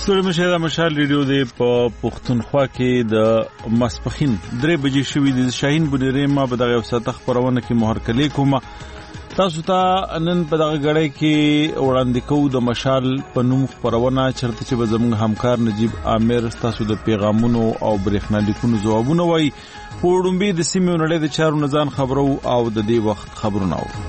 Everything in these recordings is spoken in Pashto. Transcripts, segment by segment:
ستوري مشه د مشال ریډیو د پښتونخوا کې د ماسپخین 3 بجې شوې د شاهین بډیره ما په دغه وساته خبرونه کې مهر کلی کومه تاسو ته نن په دغه غړې کې وړاندې کوو د مشال په نوم خبرونه چرته چې به زموږ همکار نجیب عامر تاسو د پیغامونو او برېښنالیکونو ځوابونه وایي پوړمبي د سیمې نړۍ د چارو نزان خبرو او د دې وخت خبرونه وو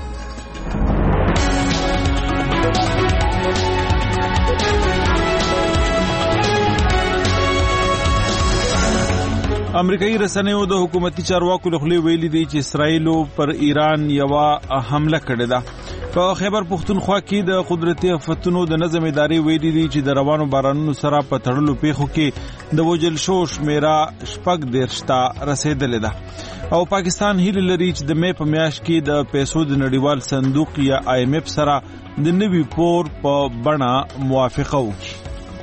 امریکایي رسنیو د حکومتي چارواکو له خوا ویلي دي چې اسرائیل پر ایران یو حمله کړې ده په خیبر پختونخوا کې د قدرتي آفتونو د نظم ادارې ویلي دي چې د روانو بارانونو سره په تړلو پیښو کې د وجل شو شمیره 14 ته رسیدلې ده او پاکستان هیله لري چې د مې په میاشت کې د پیسو د نړیوال صندوق یا IMF سره د نوي پور په بڼه موافقه وکړي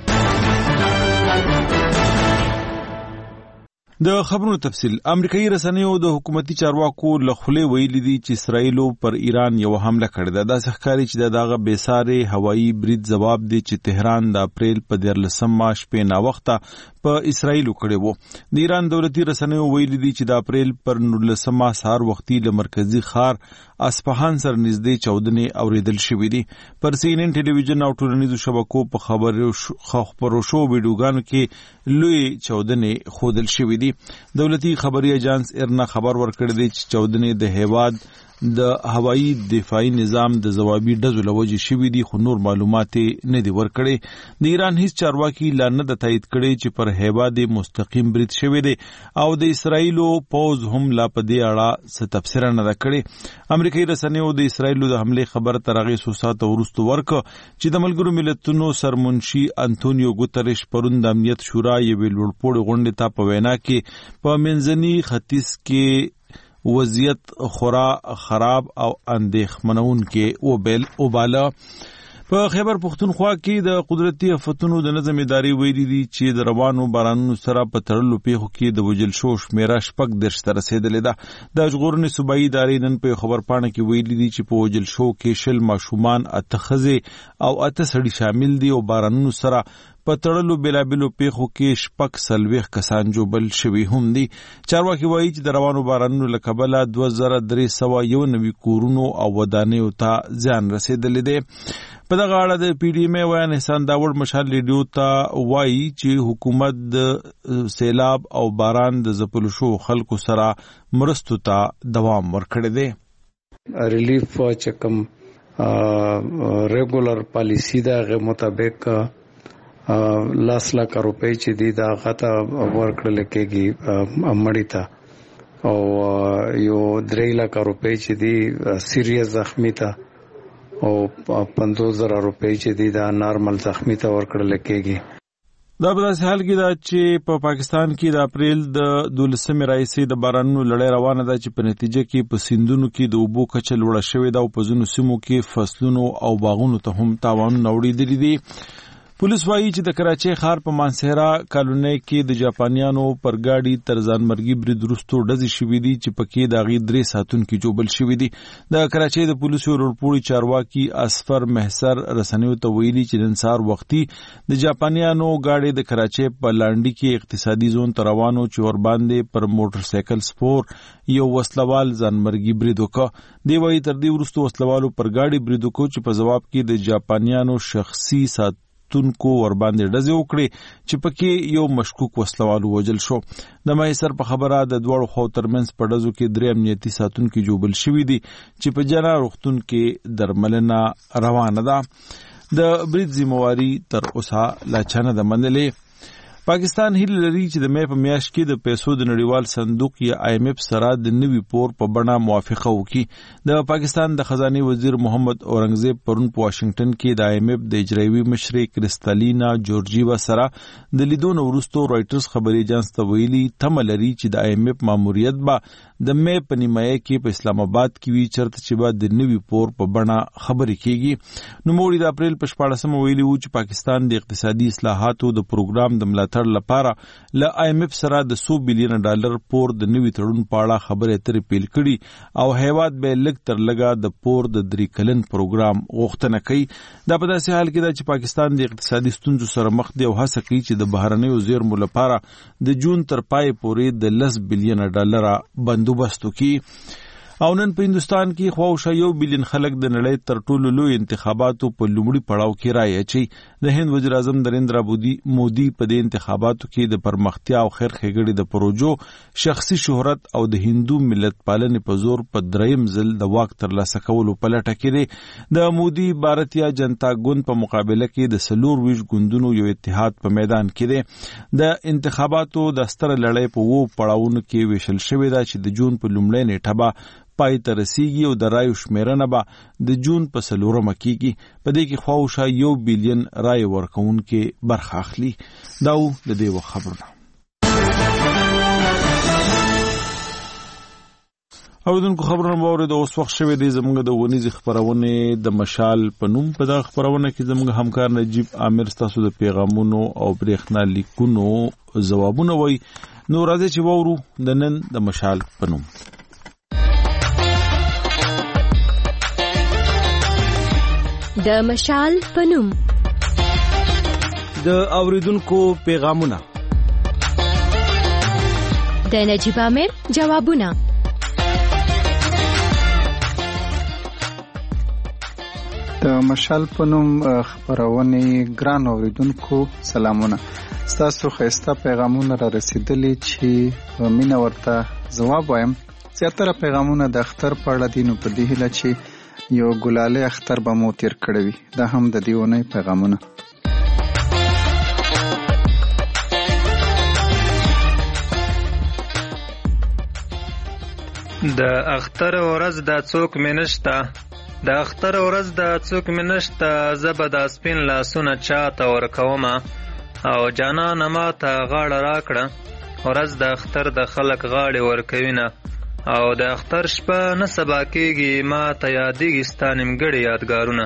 د خبرونو تفصیل امریکایي رسنیو د حکومتي چارواکو له خوا ویلي دي چې اسرائیل پر ایران یو حمله کړې ده د ښکاری چې دغه بیساري هوایي برید جواب دی چې تهران د اپریل په 14 مارچ په نا وخته په اسرائیل کړي وو د ایران دولتي رسنیو ویلي دي چې د اپریل پر 19 سهار وختي له مرکزی ښار اصفهان سره نږدې چاودنې اوریدل شوې دي پر CNN ټلویزیون او ټولنیزو شبکو په خبرو شو ویډیوګانو کې لوی چاودنې خودل شوې دي دولتي خبري ایجنس ارنا خبر ورکړی دی چې چاودنې د هیواد د هوایی دفاعي نظام د ځوابي ډزو لوجه شوې دي خو نور معلومات نه دي ورکړي د ایران هیڅ چارواکي لا نه د تایید کړي چې پر هیواد مستقیم برید شوی دی او د اسرایل پوز هم لا په دې اړه څه تفسیر نه کړي امریکایي رسنیو د اسرایل د حمله خبر ترغه سوسات ورستو ورک چې د ملګرو ملتونو سرمنشي انټونیو ګوتریش پروند د امنیت شورا یې لوړپوړ غونډه ته په وینا کې په منځني ختیځ کې وضعیت خورا خراب او اندېښمنون کې وباله په خیبر پختونخوا کې د قدرتي آفتونو د نظم ادارې ویلي دي چې د روانو بارانونو سره په تړلو پیښو کې د وجل شو شمیره 14 ته رسیدلې ده د ژغورنې صوبایي ادارې نن په خبر پاڼه کې ویلي دي چې په وجل شو کې شل ماشومان اتخذه او اته سړي شامل دي او بارانونو سره په تړلو بلابلو پیښو کې شپږ سلويخ کسان جوبل شوي هم دي چارواکي وایي چې د روانو بارانونو له کبله 2391 کورونو او ودانیو ته ځان رسیدلی دی په دغه اړه د PDM ویان احسان داوړ مشال ریډیو ته وایي چې حکومت د سیلاب او باران د ځپلو شو خلکو سره مرستو ته دوام ورکړی دی ریلیف چکم ریګولر پالیسی دا غو مطابق لاس لاک روپۍ چې دی دا غته ورکړل کېږي امړی ته او یو 3 لک روپۍ چې دی سیریس زخمی ته او 15000 روپۍ چې دی دا نارمل زخمی ته ورکړل کېږي دا په داسې حال کې دا چې په پاکستان کې د اپریل د 12 راځي د بارانونو لړۍ روانه ده چې په نتیجه کې په سیندونو کې د اوبو کچه لوړه شوې ده او په ځینو سیمو کې فصلونو او باغونو ته هم تاوان نوړېدلی دي پولیس وایي چې د کراچۍ ښار په مانسهرا کالونۍ کې د جاپانیانو پر گاډي تر ځانمرګي برید وروسته ډزې شوې دي چې پکې د هغې 3 ساتونکي جوبل شوي دي د کراچۍ د پولیسو ورپوړي چارواکي اسفر محسر رسنیو ته ویلي چې نن سهار وختي د جاپانیانو گاډي د کراچۍ په لانډي کې اقتصادي زون ته روانو چې ورباندې پر موټر سایکل سپور یو وسلوال ځانمرګي برید وکړ دی وایي تر دې وروسته وسلوالو پر گاډي برید وکړ چې په جواب کې د جاپانیانو شخصي تونکو ور باندې ډزې وکړي چې پکې یو مشکوک وسلوال وژل شو د مایسر په خبره د دوړو خو ترمنځ په ډزو کې 3 امنیتي ساتونکو جوبل شوي دي چې په جنا روغتون کې درملنه روانه ده د برید ذمہواری تر اوسه لا چانه د منلې پاکستان هیله لري چې د مې په میاشت کې د پیسو د نړیوال صندوق یا IMF سره د نوي پور په بڼه موافقه وکړي د پاکستان د خزانه وزیر محمد اورنګزیب پرون په واشنگټن کې د IMF د اجرایوي مشر کریستالینا جورجیوا سره د لیدون وروسته رائټرز خبري ایجنس ته ویلي تم لري چې د IMF ماموریت به د مې په نیمایه کې په اسلام آباد کې وی چرته چې بعد د نوي پور په بڼه خبرې کیږي. نو موري د اپریل په 14 ویلي و چې پاکستان د اقتصادي اصلاحاتو د پروګرام د ملاتړ لپاره له IMF سره د $100 بلین پور د نوي تړون په اړه خبرې اترې پیل کړي او هیواد به لږ تر لږه د پور د 3 کلن پروګرام غوښتنه کوي. دا په داسې حال کې ده چې پاکستان د اقتصادي ستونزو سره مخ دی او هڅه کوي چې د بهرنیو زیرمو لپاره د جون تر پای پورې د $10 بلین بندوبست وکړي. او نن په هندستان کې خواوشا 1 بلین خلک د نړۍ تر ټولو لوی انتخاباتو په لومړي پړاو کې رایه اچوي. د هند وزیر اعظم نریندرا مودي په دې انتخاباتو کې د پرمختیا او خیر ښېګړې د پروژو شخصي شهرت او د هندو ملت پالنې په زور په دریم ځل د واک ترلاسه کولو په لټه کې دی. د مودي بھارتیا جنتا ګوند په مقابله کې د 24 ګوندونو یو اتحاد په میدان کې دی. د انتخاباتو د ستر لړۍ په 2 پړاوونو کې ویشل شوې ده چې د جون په لومړۍ نیټه به پای ته رسیږي او د رایو شمیرنه به د جون په 4 کېږي. په دې کې خواوشا 1 بلین رای ورکوونکي برخه اخلي. دا و د دې خبرونه. اوردونکو خبرونه باورې د اوس وخت شوی دی زموږ د ونیزې خبرونه د مشال په نوم. په دغه خبرونه کې زموږ همکار نجیب عامر ستاسو د پیغامونو او برېښنا لیکونو ځوابونه وایي. نو راځي چې وورو د نن د مشال په نوم. د مشال په نوم د اوریدونکو پیغامونه، د نجیب عامر جوابونه. د مشال په نوم خبرونه ګران اوریدونکو سلامونه. تاسو خسته پیغامونه را رسیدلي چې مینه ورته جواب وایم. زیاتره پیغامونه د اختر په اړه دي، نو په دې هیله چې یو ګلاله اختر به مو تیر کړی وي. دا هم د دې ونې پیغامونه. د اختر ورځ د څوک منشتا، د اختر ورځ د څوک منشتا، زبد اسپین لاسونه چاته ورکوما او جانان ما ته غاړه راکړه. ورځ د اختر د خلک غاړې ورکوینه او د اختر شپه نه سبا کېږي، ما ته یادېږي ستا نیمګړي یادګارونه.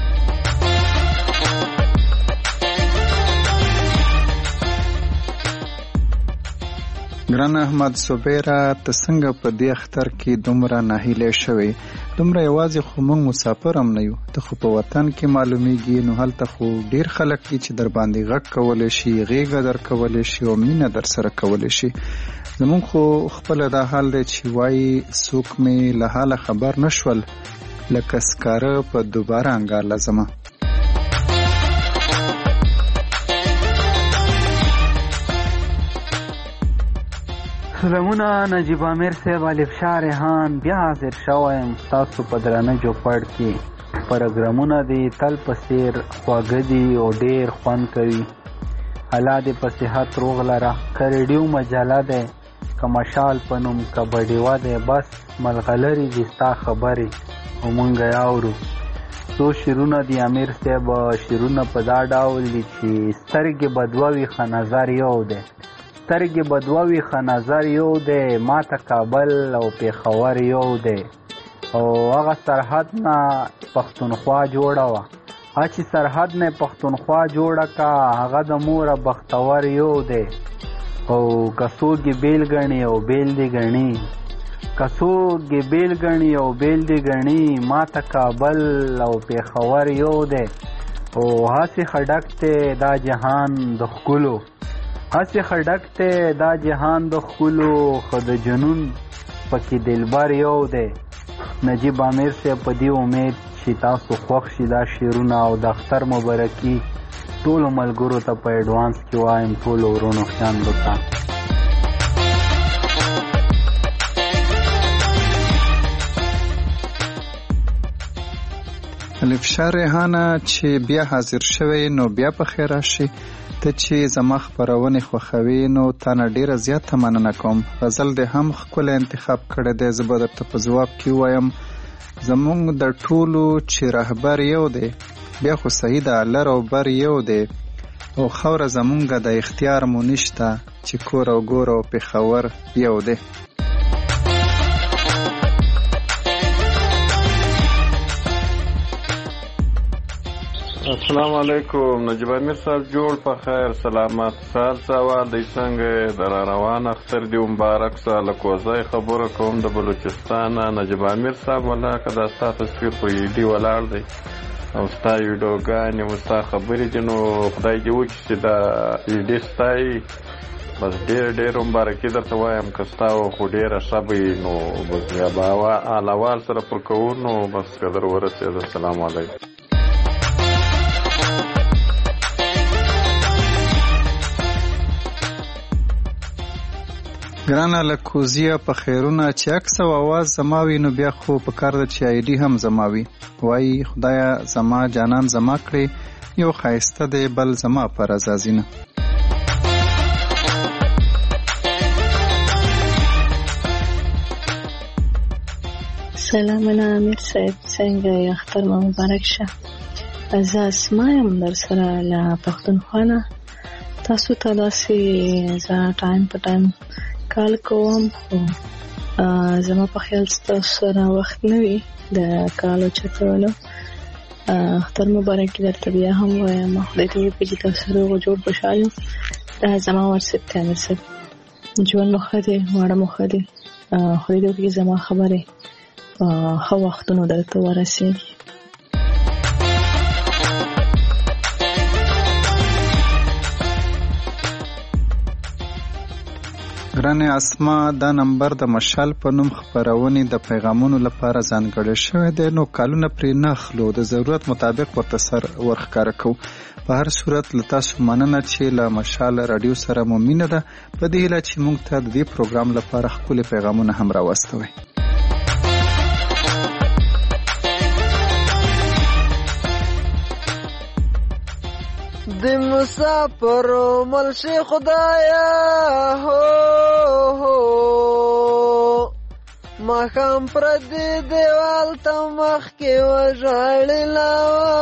ګران احمد صبیره، ته څنګه په دې اختر کې دومره ناهیلې شوې؟ دومره یوازې خو موږ مسافر هم نه یو، ته خو په وطن کې معلومیږي. نو هلته خو ډیر خلک دي چې در باندې غږ کولی شي، غېږه در کولی شي او مینه در سره کولی شي. زمونږ خو خپل دا حال دی چې وایي څوک مې له حاله خبر نشول، لکه سکاره په دوباره انګار لازمه. سلامونه نجیب عامر صاحب، الفشا ریحان بیا حاضر شویم تاسو په درانه چوپړ کې. پروګرامونه دي تل په څیر خواږه دي او ډیر خوند کوي. الله دې په صحت روغ لره. که ریډیو مجله ده، که مشال په نوم، که بډیوه ده، بس ملغلرې دي ستا خبرې او مونږ یې اورو. څو شعرونه دي امیر صاحب، شعرونه په دا ډول دي چې سترګې به 2 وي ښه نظر یو دی، سترګې به 2 وي ښه نظر یو دی، ما ته کابل او پېښور یو دی. او هغه سرحد نه پښتونخوا جوړه وه، چې سرحد نه پښتونخوا جوړه کا، هغه د موره بختور یو دی. او که څوک یې بیل ګڼي او بیل دې ګڼي، که څوک یې بیل ګڼي او بیل دې ګڼي، ما ته کابل او پېښور یو دی. او هسې خډک دی دا جهان د ښکلو، هسې خډک دی دا جهان د ښکلو، خو د جنون پکې دلبر یو دی. نجیب عامر صاحب په دې امید چې تاسو خوښ شي دا شعرونه، او د اختر مبارکي ټولو ملګرو ته په ایډوانس کې وایم، ټولو ورونو خویندو ته. الفشا ریحانه چې بیا حاضر شوی، نو بیا په خیر راشي. ته چې زما خبرونه خوښوي نو تا نه ډیره زیاته مننه کوم. غزل دې هم ښکلی انتخاب کړی دی. زه به درته په ځواب کې وایم زمونږ د ټولو چې رهبر یو دی، بیا خو صحیح ده لر او بر یو دی، او خوره زمونږ د اختیار مو نشته چې کور او ګور او پېښور یو دی. السلام علیکم. نجیب امیر صاحب جوړ په خیر سلامت. سال سوال دی څنګه در روان اختر دی مبارک سال کوزای خبره کوم د بلوچستان. نجیب امیر صاحب ولا کدا ستا تصویر خو دی ولاړ دی او ستا ویډیوګانې او ستا خبرې دي نو خدای دې وکړي چې دا ویډیو ستایي. بس ډېر مبارکي درته وایم که ستا خو ډېره ښه به وي نو بس بیا به احوال سره پر کوو نو بس که در ورسېده. السلام علیکم. ګرانه له کوزیه په خیرونه چې عکس او اواز زما وي نو بیا خو په کار ده چې آیډي هم زما وي. وایي خدایه زما جانان زما کړې یو ښایسته دی بل زما پر ازازینه. سلامونه امیر صاحب څنګه یې اختر مو مبارک شه. زه اسما یم در سره له پښتونخوا نه. تاسو ته داسې زه ټایم په ټایم کال کوم خو زما په خیال ستاسو سره وخت نه وي د کالو چتولو. اختر مبارک درته بیا هم وایم. خدای دې وکړي چې تاسو روغ جوړ خوشحال یو. دا زما واتساپ ته امیر صاحب ژوند مو ښه دی واړه مو ښه دی. خدای دې وکړي زما خبرې ښه وختونو درته ورسېږي. ګرانې اسما دا نمبر د مشال په نوم خپرونې د پیغامونو لپاره ځانګړی شوی دی نو کالونه پرې نه اخلو د ضرورت مطابق ورته سر ورښکاره کوو. په هر صورت له تاسو مننه چې له مشال راډیو سره مو مینه ده. په دې هیله چې موږ ته د دې پروګرام لپاره ښکلي پیغامونه هم راواستوئ. د مسافرو ملشي خدایا هو مخام پر دې دیوال ته مخ کې وژړلا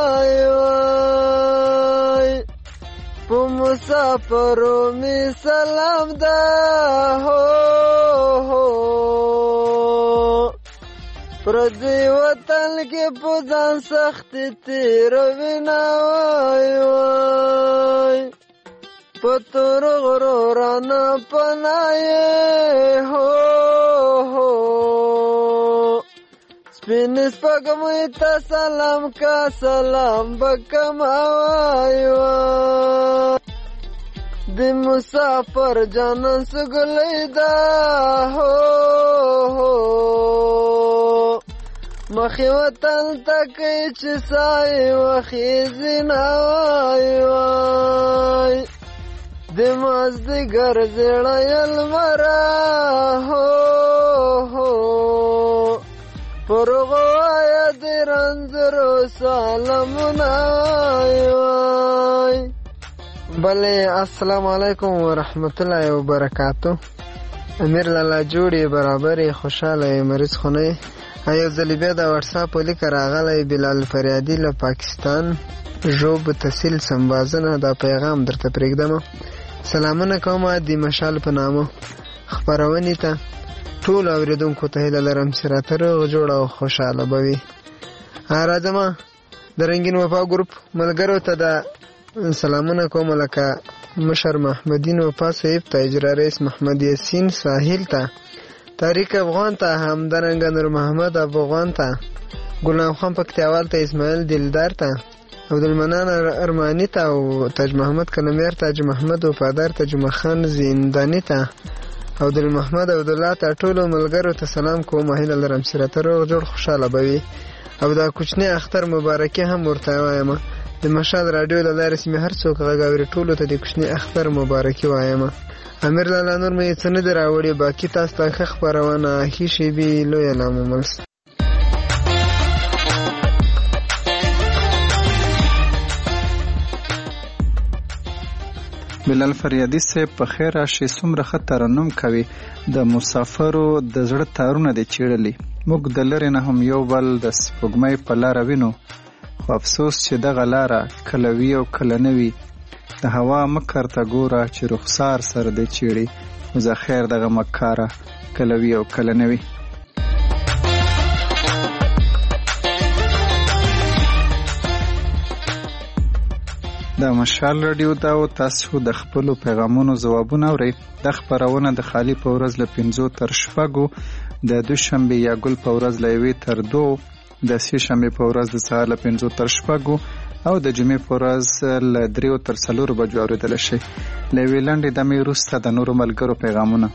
وای په مسافرو می سلام ده هو پر دې وطن کې په ځان سخت تیروي نه وای په تور غرو رانا پناه هو سپین سپګمې ته سلام کا سلام بکم وای د مسافر جانان سګلې دا هو مخې وطن تکې چې سای وخې زینا وای د مازدیګر زړه یلمره هو پرغوایا د رنځرو سلامونه وای. بله السلام علیکم ورحمت الله وبرکاتو. امیر لالا جوړې برابرې خوشاله مریض خونه ایو ځلې بیا د واتساپ لیک راغلی بلال فریادي له پاکستان ژوب تحصیل سمبازنه دا پیغام درته پرېږدم. سلامونه کوم د مشال په نامه خپرونې ته ټول اوریدونکو ته هیله لرم چې راته روغ جوړ او خوشحاله به وي. راځم د رنګین وفا ګروپ ملګرو ته د سلامونه کوم لکه مشر محمدین وفا صاحب ته اجرا رئیس محمد یاسین ساحل ته طارق افغان ته همدارنګه نور محمد افغان ته ګلام خان پکتیاوال ته اسماعیل دلدار ته عبدالمنان ارمانی ته او تاج محمد کلمیر ته حاجي محمد وفادار ته جمعه خان زندانی ته عبدالمحمد عبدالله ته ټولو ملګرو ته سلام کوم. هیله لرم چې راته روغ جوړ خوشحاله به وي او دا کوچنی اختر مبارکي هم ورته وایم. د مشال راډیو له لارې چې مې هر څوک غږ اوري ټولو ته د کوچني اختر مبارکي وایم. امیر لالا نور مې څه نه دي راوړي باقي تاسو ته ښه خپرونه ښې شېبې لویه لامومل. بلال فریادي صاحب په خیر راشي. څومره ښه ترنم کوي. د مسافرو د زړه تارونه دې چیړلي. موږ د لرې نه هم یو بل د سپوږمۍ په لاره وینو خو افسوس چې دغه لاره کله وي او کله نه وي. د هوا مکر ته ګوره چې رخسار سره دې چیړي نو زه خیر دغه مکاره کله وي او کله نه وي. د مشال رادیو دا او تاسو د خپل پیغامونو ځوابونه اورئ. د خبرونه د خالی په ورځ له 5 تر 6، د دوشنبه یا ګل په ورځ له 1 تر 2، د سه شنبه په ورځ د سهار له 5 تر 6 او د جمعې په ورځ له 3 تر 4 بجو اوریدل شي. له ویلند د مې روسته د نورو ملګرو پیغامونه.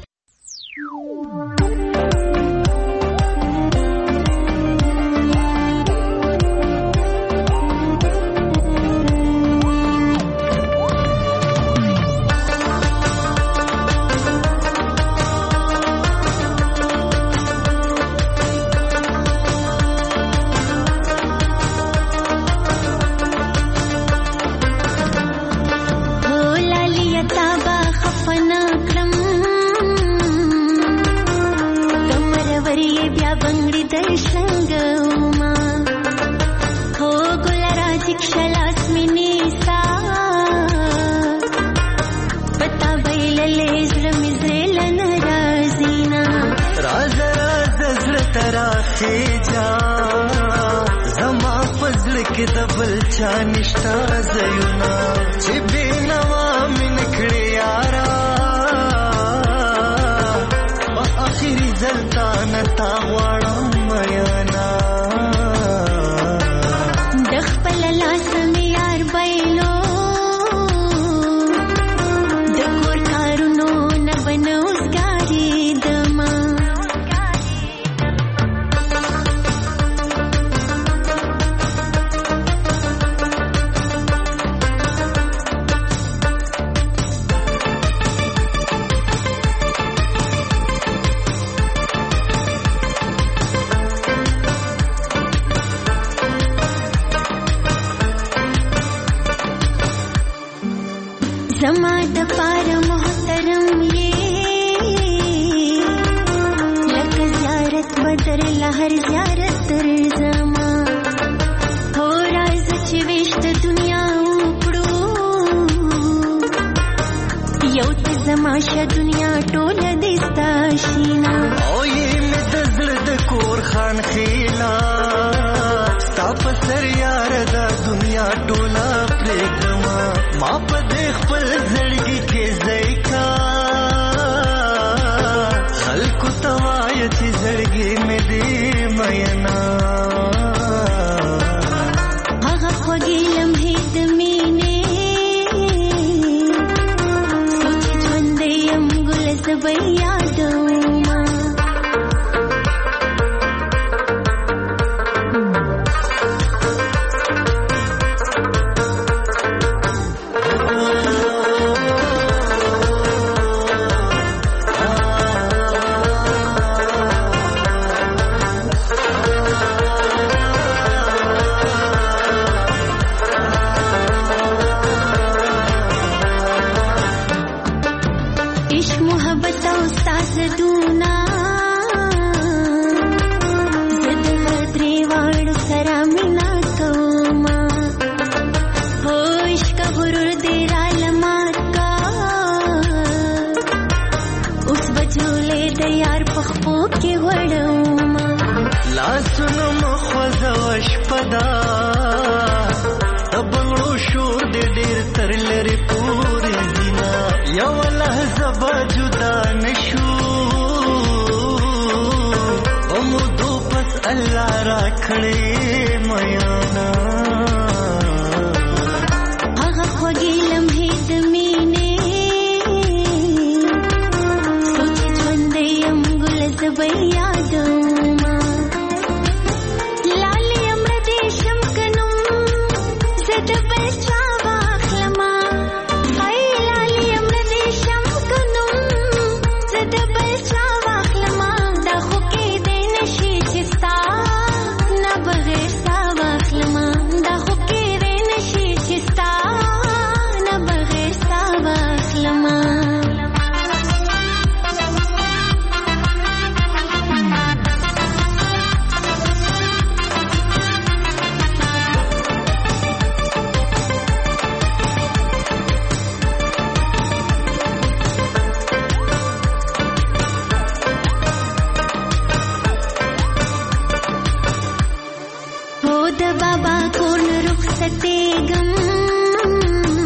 د بابا کور رخصتېږم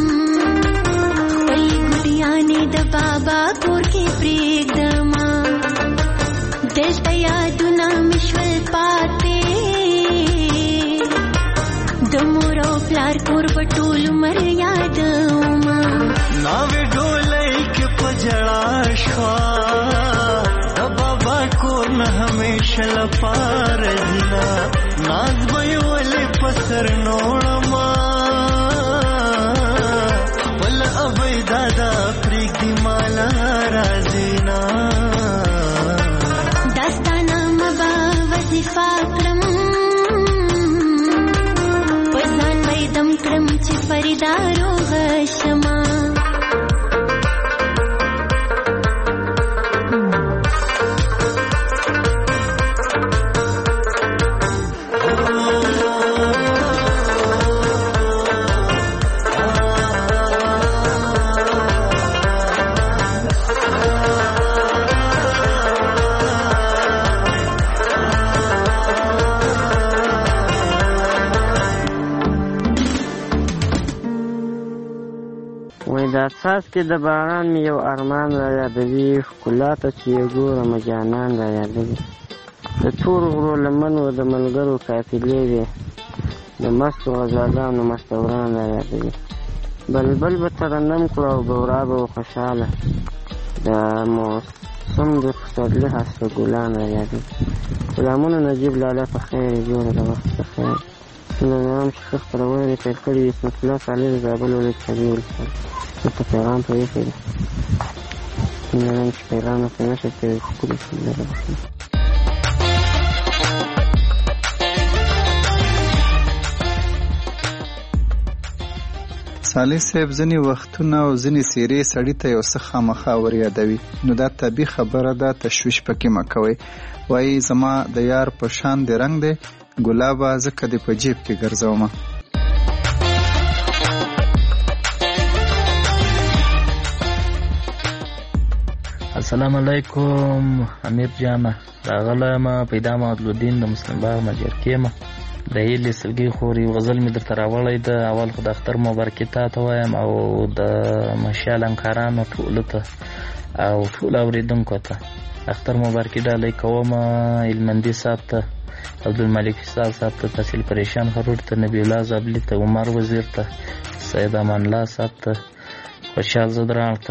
یادونه مشول پاتې د مور او پلار کور په ټول عمر یادومه ناوې ډولۍ کې په ژړا شوه د بابا کور نه همیشه لپاره ځینه ناز به یې ولې په سر نوړمه خپل ابۍ دادا پرېږدي ماله راځینا داستانه مبه وظیفه کړم په ځان میدم کړم چې فریدا روغه شمه د اساس کې د باران مې یو ارمان را یادوي ښکلا ته چې یې ګورم جانان را یادوي د تور غرو لمن و د ملګرو قافلې وې د مستو غزالانو مستوران را یادوي بلبل به ترنم کړو او بورا به و خوشحاله د موسم د پسرلي هسته ګلان را یادوي غلامونه نجیب لاله په خیر یې جوړه د وخت په خیر څنګه نام چې ښه خپرونه یې پیل کړي وي اسمت الله صالح د زابل ولایت کبیر ولسوالۍ ته پیغام په ایښی دی څنګه نن چې پیغام ورته نشي کوي ښکلي سندره صالح صاحب ځینې وختونه او ځینې څیرې سړي ته یو څه خامخا ور یادوي نو دا طبیعي خبره ده تشویش پکې مه کوئ وایي زما د یار په شان د رنګ دی ګلابه ځکه دې په جیب کې ګرځومه السلام علیکم امیر جانه راغلم پیدا معدلالدین د مسلم باغ مجرکې ما د هیلې سلګي خوري غزل مې درته راوړی د اول خو د اختر مبارکي ته وایم او د مشال انکارانو ټولو ته او ټول اوریدونکو ته اختر مبارکي ډالۍ کوم علمندي صاحب ته عبدالملک صاحب ته تحصیل پریشان خرور ته نبی الله زابلی ته عمر وزیر ته سید امان الله صاحب ته خوشحال زدران ته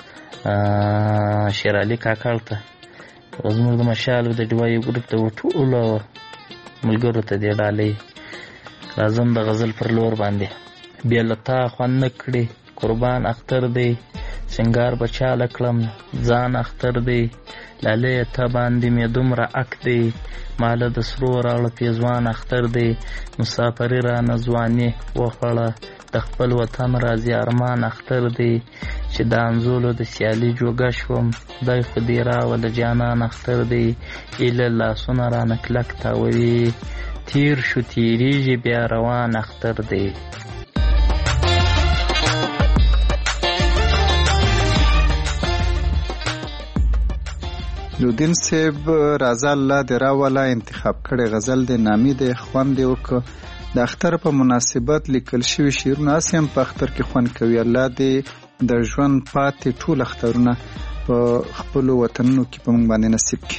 شیر علي کاکړ ته زموږ د مشال د ډیوایي ګروپ ته ټولو ملګرو ته دې ډالۍ لازم د غزل پر لور باندې بیا له تا خوند نه کړې قربان اختر دی سنگار بچاله کړم ځان اختر دی لالی ته باندې مې دومره اک دی ماله د سرو راوړه پیزوان اختر دی مسافري رانه ځواني وخوړه د خپل وطن راځي ارمان اختر دی چې د انځولو د سیالي جوګه شوم خدای خو دې راوله جانان اختر دی ایله لاسونه رانه کلک تاووي تیر شو تیریږي بیا روان اختر دی لودین صاحب رضا الله دې راوله انتخاب کړی غزل د نامي د خوند دې وکړه د اختر په مناسبت لیکل شوي شعرونه هسې هم په اختر کې خوند کوي الله دې د ژوند پاتې ټول اخترونه په خپلو وطنونو کې په موږ باندې نصیب کړي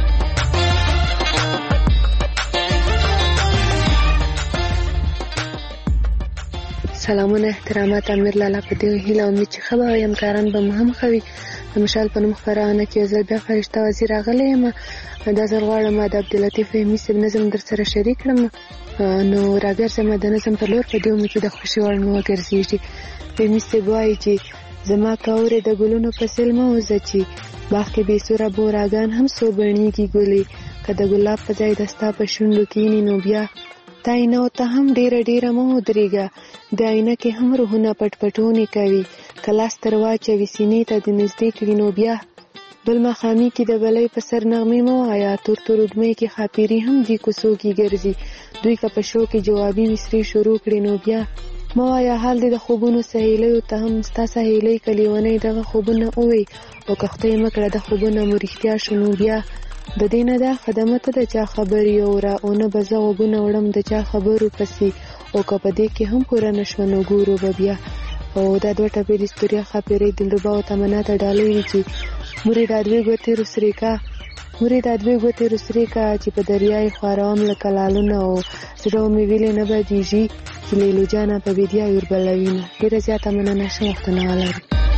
سلامونه احترامات امیر لالا په دې هیله امید چې ښه به وي همکاران به مو هم ښه وي د مشال په نوم خپرونه کې یو ځل بیا فرشته وزیر راغلی یم دا ځل غواړم د عبداللطیف فهمي صاحب نظم در سره شریک کړم نو راګرځم د نظم په لور په دې امید چې د خوښۍ وړ مې وګرځېږي فهمي صاحب وایي چې زما کاورې د ګلونو په سیل مه وځه چې باغ کې بې سوره بوراګان هم څو بڼېږي ګلې که د ګلاب په ځای د ستا په شونډو کښېني نو بیا تا عینو ته هم ډیره مه ودرېږه د عینه کې هم روحونه پټپټونې کوي که لاس تر واچوي سینې ته د نږدې کړي نو بیا بل مخامي کې د بلۍ په سر نغمې مه وایه تور وږمې کې ښاپېري هم دې کوڅو کې ګرځي دوی که په شو کې جوابي مصرې شروع کړي نو بیا مه وایه حال دې د خوبونو سهیلیو ته هم ستا سهیلۍ که لیونۍ دغه خوبونه ووي او که خدای مه کړه د خوبونه مو رښتیا شو نو بیا د دې نه دا خدمه ته د چا خبرې اورا او نه به زه غوږونه وړم د چا خبرو پسې او که په دې کې هم پوره نه شوه نو ګورو به بیا او دا دوه ټپې د ستوریا ښاپېرۍ دلربا او تمنا ته ډالۍ وي چې مورې دا دوې ګوتې رسریکا مورې دا دوی ګوتې رسرې کا چې په دریای خوارام لکه لالونه او زړه مې ویلې نه بدیږي چې لیلو جانه په بیدیا وربلوینه. ډېره زیاته مننه، ښه وختونه ولرئ.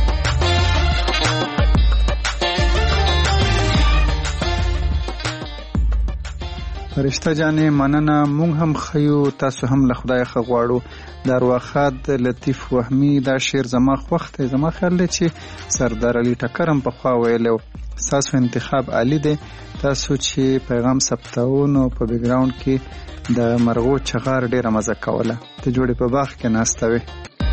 فرشته جانې مننه، مونږ هم خیو، تاسو هم له خدای ښه غواړو. د ارواښاد لطیف وهمي دا شعر زما خوښ دی. زما خیال دی چې سردار علي ټکر هم پخوا ویلی و. ستاسو انتخاب عالی دی. تاسو چې پیغام ثبتاو نو په بیکګراوند کې د مرغو چغار ډېره مزه کوله. ته جوړې په باغ کې ناسته وې.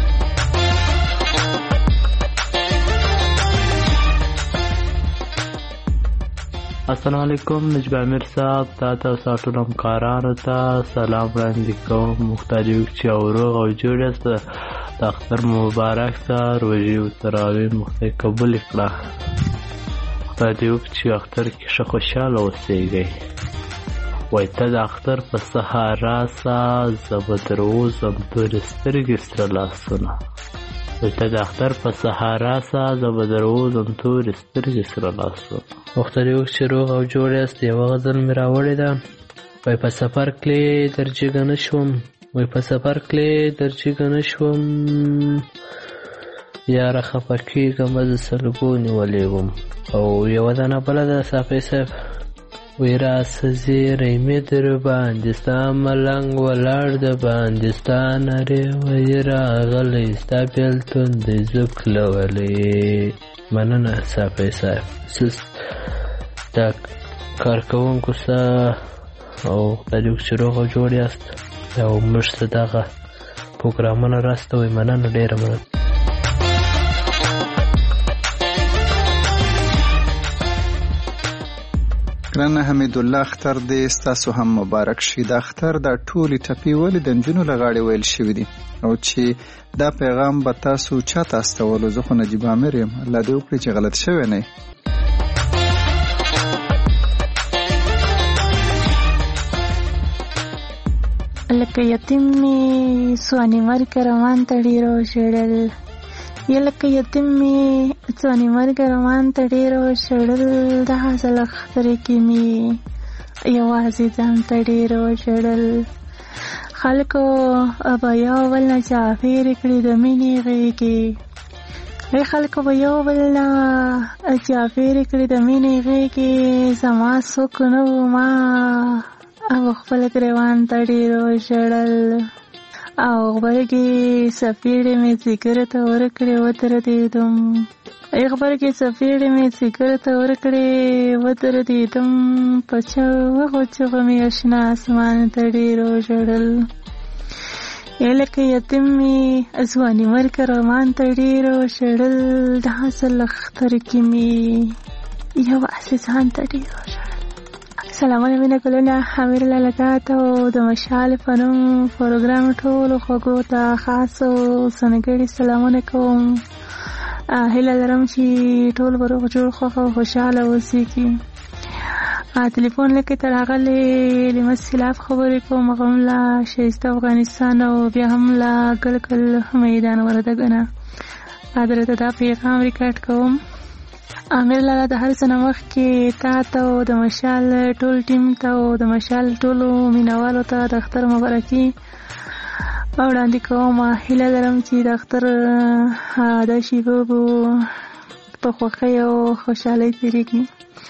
السلام علیکم نجیب امیر صاحب، تا تاسو ټول همکارانو ته سلام وړاندې کوم. مختار یو چې روغ او جوړ یاست. د اختر مبارک سه، روژې او تراویح مو خدای قبول کړه. خدای دې وکړي چې اختر کې ښه خوشحاله اوسېږئ. وایي ته د اختر په سهار راسه، زه به در ووځم تورې سترګې سره لاسونه. وایي ته د اختر په سهار راسه، زه به در ووځم تورې سترګې سره لاسونه. مختار یو چې روغ او جوړ یاست. یوه غزل مې راوړې ده. وایي په سفر کلی در جګه نه شوم، وایي په سفر کلی در جګه نه شوم، یاره خفه کېږم زه سلګو نیولې وم. او یوه دانه بله ده صافی صاحب. وایي راسه زیری مې در باندې ستا ملنګ ولاړ د باندې ستا نرې وایي راغلی ستا بېلتون دی زه کلولی. مننه صافی صاحب. سس دا کارکوونکو سره او خدای دې چې روغ او جوړ یاست او موږ ته دغه پروګرامونه راستوئ. مننه، ډېره مننه. ګرانه حمید الله اختر دې ستاسو هم مبارک شي. د اختر دا ټولې ټپې ولې د نجونو له غاړې ویل شوي دي او چې دا پیغام به تاسو چاته استولو؟ زه خو نجیب امیر یم. الله دې وکړي چې غلط شوی نه. لکه یتیم می سوانی مرګ روان ته ډېره وشړل، یا لکه یتیم می سوانی مرګ روان ته ډېره وشړل، د حاصل اختر کې می یوازې ځان ته ډېره وشړل. خلکو به یو بل نه چاپېر کړي د مینې غېږې، خلکو به یو بل نه چاپېر کړي د مینې غېږې، زما څوک نه و ما او خپل ګریوان ته ډېره وشړل. او غبرګې سفیړې مې سګرټ ته ورکړې ودرېدم، غبرګې سفیړې مې سګرټ ته ورکړې ودرېدم، په چغو چغو مې اشنا اسمان ته ډېره وشړل. لکه یتیم مې ځواني مرګ روان ته ډېره وشړل، د حاصل اختر کې مې یوازې ځان ته ډېره وشړل. سلامونه مینه ګلونه، امیر لاله ته او د مشال په نوم پروګرام ټولو خوږو ته خاص او ځانګړي سلامونه کوم. هیله لرم چې ټول به روغ جوړ خوښ او خوشحاله اوسېږي. تلیفون لکه ته راغلی لمس خلاف خبرې کوم، هغه هم له ښایسته افغانستان او بیا هم له ګلګل میدان وردګه نه درته دا پیغام ریکارډ کوم. امیر لاله د هر څه نه مخکې تا ته او د مشال ټول ټیم ته او د مشال ټولو مینوالو ته د اختر مبارکي وړاندې کوم. هیله لرم چې د اختر دا شیبه به په خوښۍ او خوشحالۍ تېرېږي.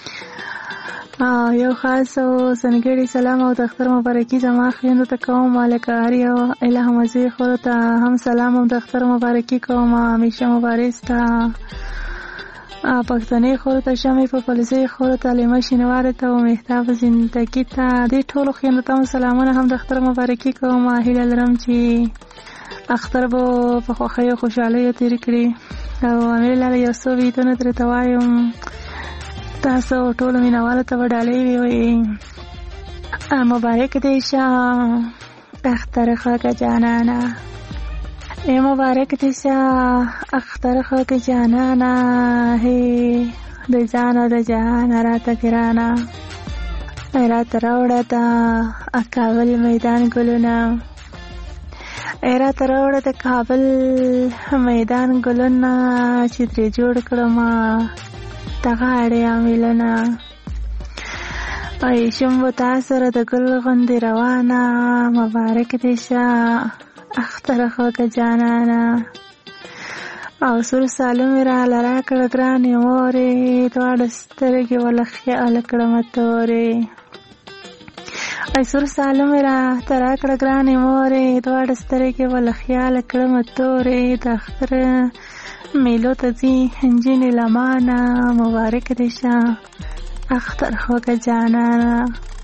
یو خاص او ځانګړی سلام او د اختر مبارکي زما خویندو ته کوم، لکه هر یو الهه مزې خورو ته هم سلام او د اختر مبارکي کوم. همیشه مبارز ته پښتنې خورو ته، شمې په پلزۍ خورو ته، لیمه شینوارو ته او مهتاب زندګي ته، دې ټولو خویندو ته هم سلامونه هم د اختر مبارکي کوم. هیله لرم چې اختر به په خوښۍ او خوشحالیو تېر کړي. او امیر لاله یو څو بیتونه درته وایم، تاسو ټولو مینوالو ته به ډالۍ ووایي. مبارک دې شه اختر خوږه جانانه، مبارک دې شه اختر خوږه جانانه، هی د ځان او د جهان راته ګرانه، راته راوړه د کابل میدان ګلونه، راته راوړه د کابل میدان ګلونه، چې ترې جوړ کړم د غاړې امیلونه. شمبو تا سره د ګل غوندې روانه مبارک دې شه اختره خوږه جانانه او سور سالم را لرا کړه ګرانې مورې دواړه سترګې وله خیال کړمه تورې سور سالم را ترا کړه ګرانې مورې دواړه سترګې وله خیال کړمه تورې د اختر میلو ته ځي نجونې لمانه مبارک دې شه اختر خوږه جانانه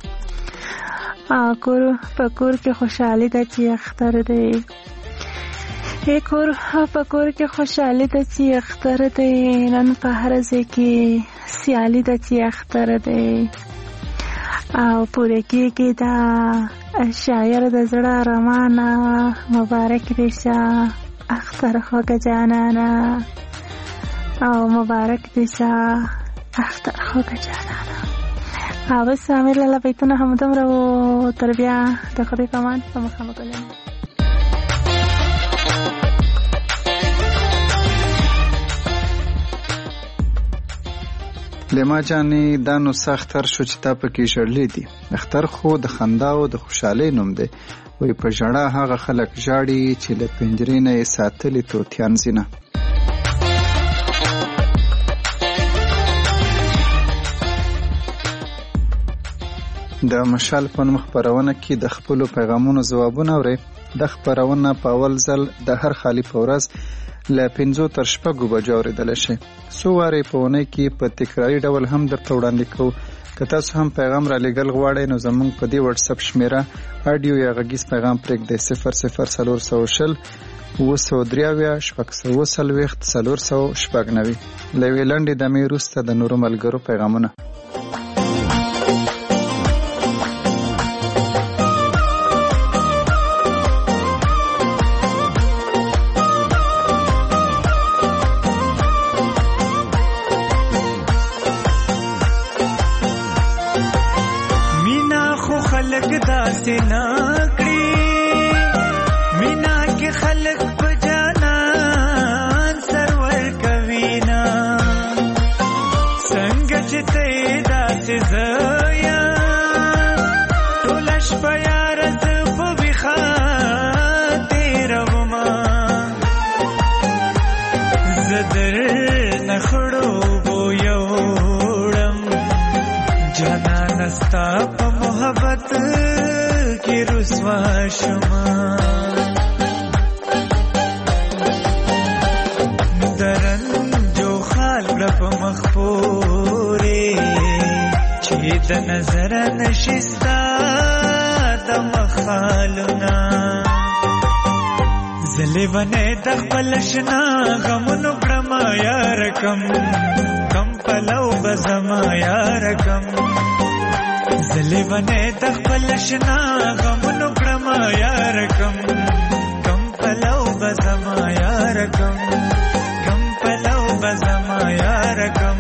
کور په کور کې خوشحالي ده چې اختر دی کور په کور کې خوشحالي ده چې اختر دی نن په هر ځای کې سیالي ده چې اختر دی او پوره کېږي دا شاعر د زړه رمانه مبارک دې شه اختر خوږه جانانه او مبارک دې شه اختر خوږه جانانه بس امیر لاله بیتونه همدومره و تر بیا د خدای په امان په مخامخ ګلیم لیما جانې دا نو اختر شو چې تا پکې ژړلې دي اختر خو د خندا او د خوشحالۍ نوم دی وایي په ژړا هغه خلک ژاړي چې له پنجرې نه یې ساتلي طوطیان ځینه د مشال په نوم خپرونه کې د خپلو پیغامونو ځوابونه اورئ د خپرونه په اول ځل د هر خالي په ورځ له 5 تر 6 بجو اورېدلی شئ څو وارې په اونۍ کې په تکراري ډول هم درته وړاندې کوو که تاسو هم پیغام را لیږل غواړئ نو زموږ په دې وټساپ شمیره اډیو یا غږیز پیغام پرېږدئ 00420 943 440 499 له یوې لنډې دمې وروسته د نورو ملګرو پیغامونه د نظر نشستا د مخالنا زلی ونه د خپل شنا غمونو کړما یار کم پلو بزما یار کم زلی ونه د خپل شنا غمونو کړما یار کم پلو بزما یار کم پلو بزما یار کم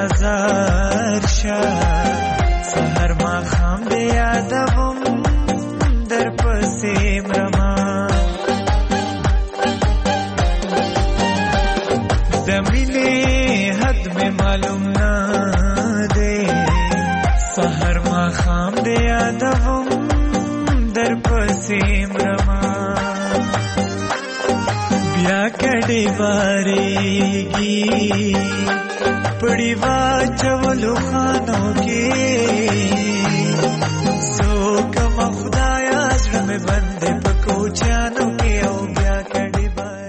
آزاد شه سحر ما خام دې یادوم در پسې مرما زمینه حد میں معلوم نہ دے سحر ما خام دے یادوم در پسې مرما بیا کډې باریږي پړی واچولو خانو کې څوک ما خدایا زړه مې بندې په کوچیانو کې او بیا کډې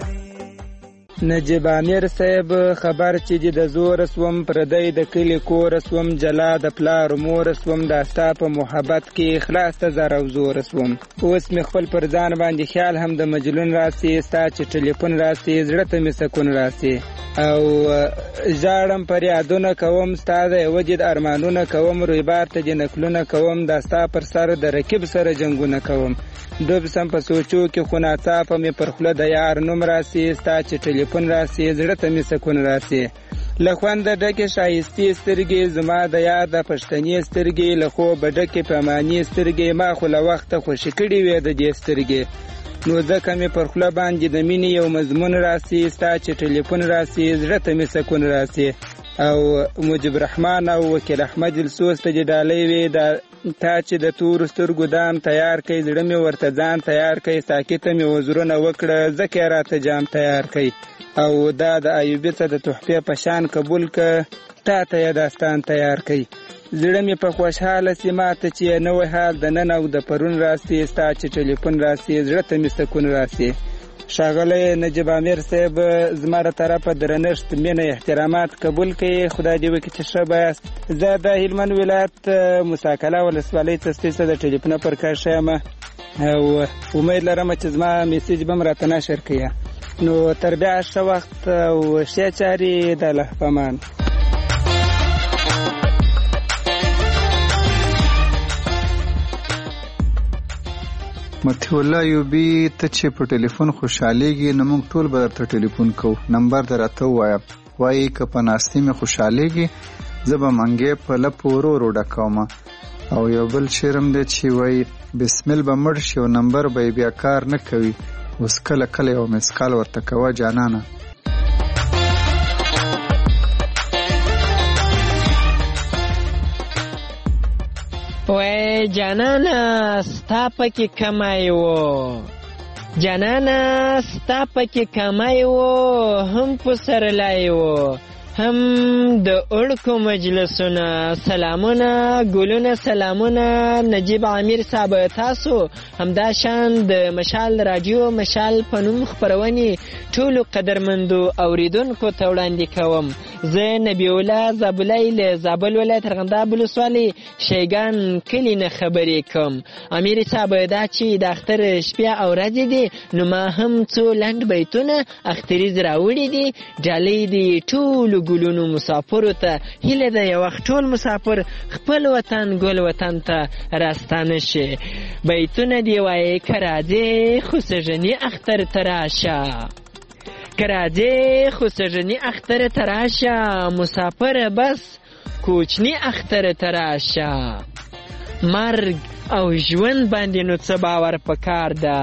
نجیب امیر صاحب خبر چې د زور سوم پردی د کلی کور سوم جلا د پلار مور سوم د ستا په محبت کې خلاص ته زر او زور سوم اوس مې خپل پر ځان باندې خیال هم د مجلون راسي ستا چې ټلیفون راسي زړه ته مې سکون راسي او ژاړم پر یادونه کوم ستا د وجد ارمانونه کوم رویبار ته د نکلونه کوم د ستا پر سر د رکیب سره جنگونه کوم دوب سم په سوچو کې خو ناڅاپه مې پر خوله د یار نوم راسي ستا چې ټلیفون راسي زړه ته مې سکون راسي له خونده ډکې ښایستې سترګې زما د یار د پښتنې سترګې له خوبه ډکې پمانې سترګې ما خو له وخته خوشې کړې وې د دې سترګې نو ځکه مې پر خوله باندې د مینې یو مضمون راسي ستا چې ټلیفون راسي زړه ته مې سکون راسي او مجيب رحمان او وکیل احمد السوس ته ډالۍ وې د تا چې د تور سترګو دام تیار کړي زړه مې ورته ځان تیار کړي ساکته مې وزرونه وکړه ځکه راته جام تیار کړي او دا د ایوبي څخه د تحفې په شان قبول کړه تا ته یې داستان تیار کړي زړه مې په خوشحاله سي ماته چې نوی حال د نن او د پرون راسي ستا چې ټلیفون راسي زړه ته مې سکون راسي ښاغلی نجیب امیر صاحب زما له طرفه درنښت مینه احترامات قبول کړئ خدای دې وکړي چې ښه بیاست زه د هلمند ولایت موساکله ولسوالۍ څسکۍ څخه د ټلیفونه پر کښ یم او امید لرم چې زما میسیج به م راته نشر کړي نو تر بیا ښه وخت او ښې چارې د الله په امان متي الله ایوبي ته چې په ټلیفون خوشحالېږي نو موږ ټول به درته ټلیفون کوو نمبر در راته ووایه وایي که په ناستې مې خوشحالېږي زه به منګې په لپو ورو ورو ډکوم او یو بل شعر هم دی چې وایي بسمل به مړ شي او نمبر به بیا کار نه کوي اوس کله کله یو مسکال ورته کوه جانانه وای جانانا ستا پکې کمای وو جانانا ستا پکې کمای وو هم په سرلای وو هم د اړکو مجلسونه سلامونه ګلونه سلامونه نجیب امیر صاحب تاسو همدا شان د مشال رادیو مشال په نوم خپرونې ټولو قدرمندو اوریدونکو ته وړاندې کوم زه نبی الله زابلی له زابل ولایت ارغنداب ولسوالۍ شیګان کلي نه خبرې کوم امیر صاحب دا چې د اختر شپې او ورځې دي نو ما هم څو لنډ بیتونه اختریز راوړي دي ډالۍ دي ټولو ګلونو مسافرو ته هیله ده یو وخت ټول مسافر خپل وطن ګل وطن ته راستانه شي بیتونه دی وایي که راځې خو سږني اختر ته راشه که راځې خو سږني اختر ته راشه مسافر بس کوچني اختر ته راشه مرګ او ژوند باندې نو څه باور پکار ده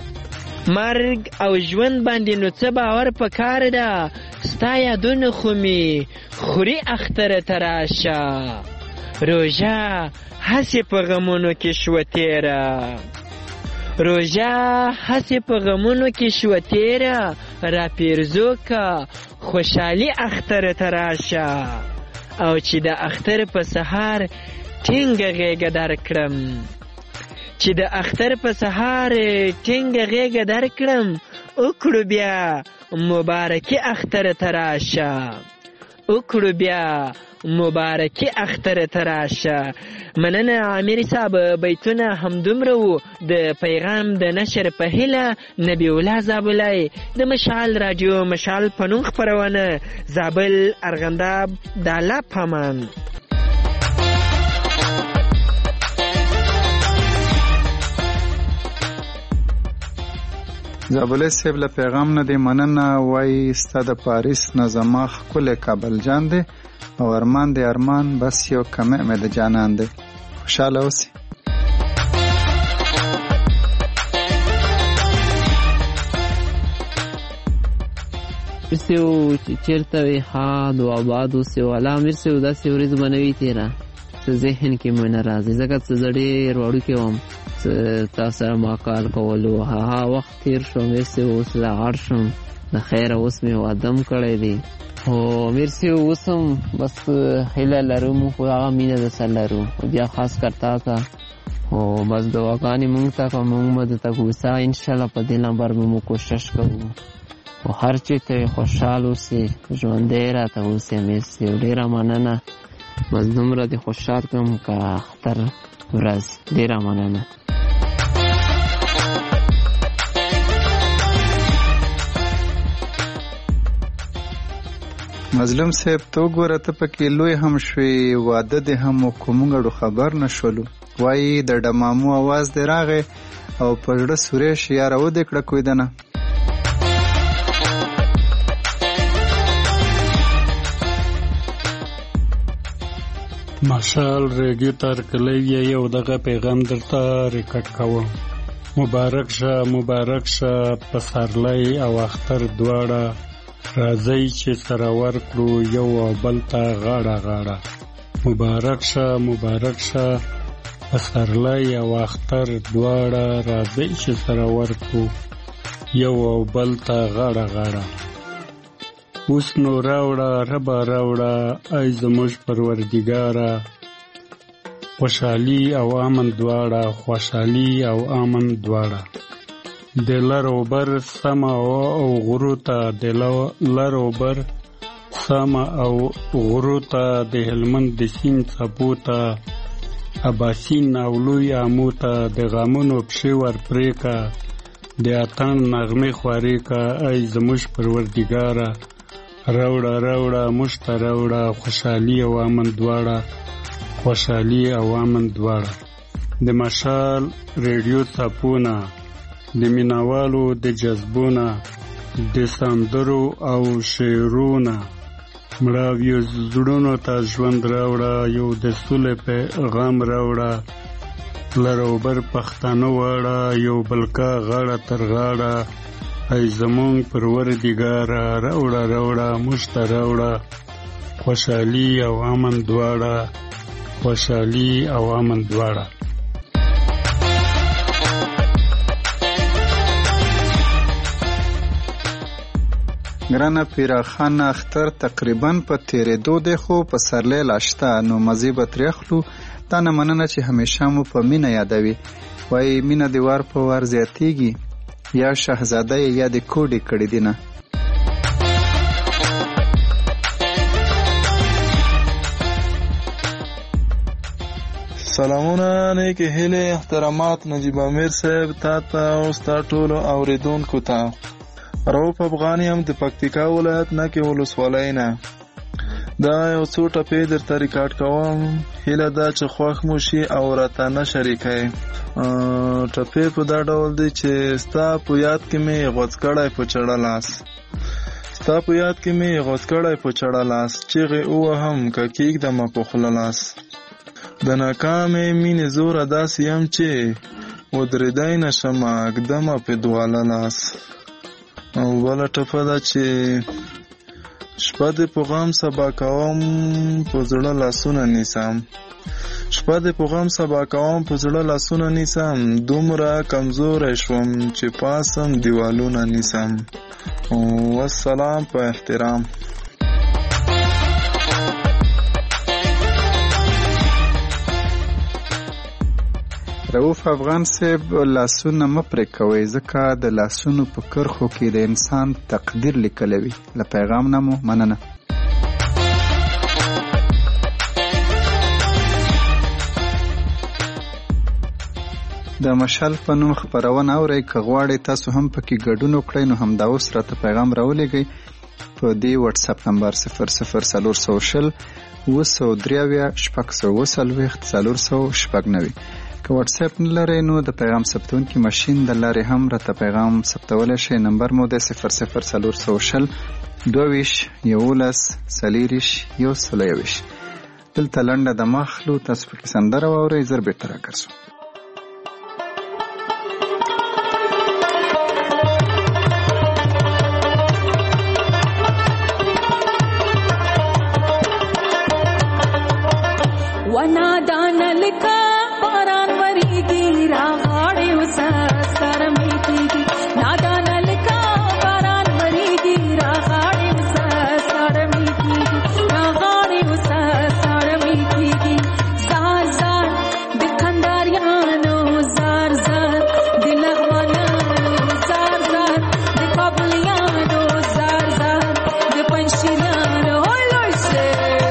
مرګ او ژوند باندې نو څه باور پکار ده ستا یادونه خو مې خوري اختر ته راشه روژه هسې په غمونو کې شوه تیره روژه هسې په غمونو کې شوه تیره را پیرزو که خوشحالي اختر ته راشه او چې د اختر په سهار ټینګه غېږه درکړم چې د اختر په سهار ټینګه غېږه درکړم وکړو بیا مبارکي اختر ته راشه وکړو بیا مبارکي اختر ته راشه مننه عامر صاحب بیتونه همدومره وو د پیغام د نشر په هیله نبی الله زابلی د مشعل رادیو مشعل په نوم خپرونه زابل ارغنداب د الله په امان زابلی صاحب له پیغام نه دی مننه وایي ستا د پاریس نه زما ښکلی کابل جان دی او ارمان دی ارمان بس یو کمه مې د جانان دی. خوشاله اوسئ. مرسیو چې چېرته وي ښاد او آباد اوسې والا مرسیو داسې ورځ به نه وي تېره څه ذهن کې مې نه راځي ځکه څه زه ډېر وړوکی وم څه تا سره ما کار کولو هغه وخت تېر شو مرسیو اوس لا غټ شم د خیره اوس مې واده هم کړی دی خو مرسیو اوس هم بس هیله لرو موږ خو هغه مینه درسره لرو بیا خاص کر تا ته خو بس دعاګانې موږ ته که موږ به درته کوسه انشاءالله په دې نمبر به مو کوشش کوو او هر چېرته خوشحال اوسې ژوندی راته اوسې مرسیو ډېره مننه بس دومره دې خوشحال کړم که اختر ورځ ډېره مننه. مظلوم صاحب ته وګوره ته پکې لوی هم شوې واده دې هم وکړو موږ اړو خبر نه شولو وایي د ډمامو اواز دې راغی او په زړه سورې شي یاره ودې کړه کویدنه. مشال ریډیو ترکلی یو دغه پیغام درته ریکارډ کوم. مبارک شه پسرلی او اختر دواړه راځئ چې سره ورکړو یو او بل ته غاړه غاړه. مبارک شه پسرلی او اختر دواړه راځئ چې سره ورکړو یو او بل ته غاړه غاړه. اوس نو راوړه ربا راوړه ای زموږ پروردګاره خوشحالي او امن دواړه د لر او بر سمه او غرو ته د لر او بر سمه او غرو ته د هلمند د سیند څپو ته اباسین او لوی آمو ته د غمونو پښې ورپرېکه د اتڼ نغمې خوارې که ای زموږ پروردګاره راوړه موږ ته راوړه خوشحالي او امن دواړه. د مشال ریډیو څپونه د مینوالو د جذبونه د سندرو او شعرونه مړاویو زړونو ته ژوند راوړه یو د سولې پیغام راوړه لر او بر پښتانه واړه یو بلکه غاړه تر غاړه ای زمونږ پروردګاره راوړه موږ ته راوړه خوشحالي او امن دواړه. ګرانه پیراخان اختر تقریبا په تیرېدو دی خو پسرلی لا شته نو مزې به ترې اخلو. دا نه مننه چې همیشه مو په مینه یادوي وایي مینه د وار په وار زیاتیږي یا شهزاده یا د کوډې کړي دي نه. سلامونه نیکې هیلې احترامات نجیب امیر صاحب تا ته او ستا ټولو اورېدونکو ته. رؤف افغان یم د پکتیکا ولایت نکې ولسوالۍ نه. دا یو څو ټپې درته ریکارډ کوم هیله ده چې خوښ مو شي او راته نه شریکئ. ټپې په دا ډول دی چې ستا په یاد کې مې غوڅ کړی په چړه لاس چیغې ووهم که کېږدمه په خوله لاس د ناکامې مینې زوره داسې یم چې ودرېدی نه شمه ږدمه په دواله لاس. او بله ټپه ده چې شپه دې په غم سبا کوم په زړه لاسونه نیسم دومره کمزوری شوم چې پاسم دیوالونه نیسم. والسلام په احترام. رؤف افغان صاحب لاسونه مه پرې کوئ ځکه د لاسونو په کرښو کې د انسان تقدیر لیکلی وي. له پیغام نه مو مننه. د مشال په نوم خپرونه اورئ که غواړئ تاسو هم پکې ګډون وکړئ نو همدا اوس راته پیغام راولېږئ په دې واتساپ نمبر 00420 923 که واتساپ نه لرئ نو د پیغام ثبتونکي ماشین د لارې هم راته پیغام ثبتولی شئ. نمبر مو د 00420 22 11 40 121. دلته لنډه د مخلو تاسو پکې سندره واورئ، زر بیرته راګرځو. ونادان لکا باران وریگی راغاڑی وسا سارمیگی نادان لکا باران وریگی راغاڑی وسا سارمیگی راغاڑی وسا سارمیگی زار زار دکنداریانو زار زار دلغوانانو زار زار دکابلیانو زار زار دپنشیرانو لوشے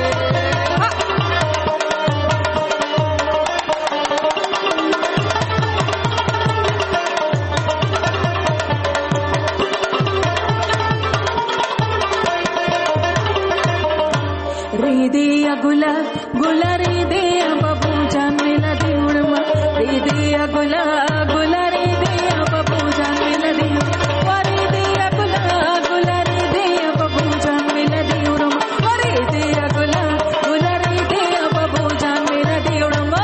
गुला गुला रे दे बाबू जान मिला दे उड़मा रे दे गुला गुला रे दे बाबू जान मिला दे रे दे गुला गुला रे दे बाबू जान मिला दे उड़मा रे दे गुला गुला रे दे बाबू जान मिला दे उड़मा.